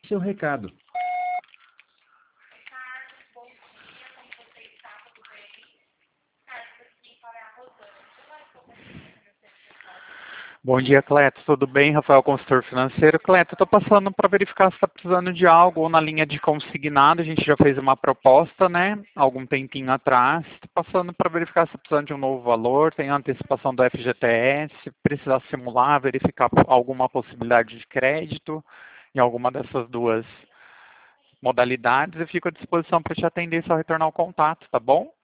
seu recado. Bom dia, Cleto. Tudo bem? Rafael, consultor financeiro. Cleto, estou passando para verificar se está precisando de algo ou na linha de consignado. A gente já fez uma proposta, né? Algum tempinho atrás. Estou passando para verificar se está precisando de um novo valor. Tem antecipação do FGTS. Se precisar simular, verificar alguma possibilidade de crédito em alguma dessas duas modalidades. Eu fico à disposição para te atender e só retornar o contato, tá bom?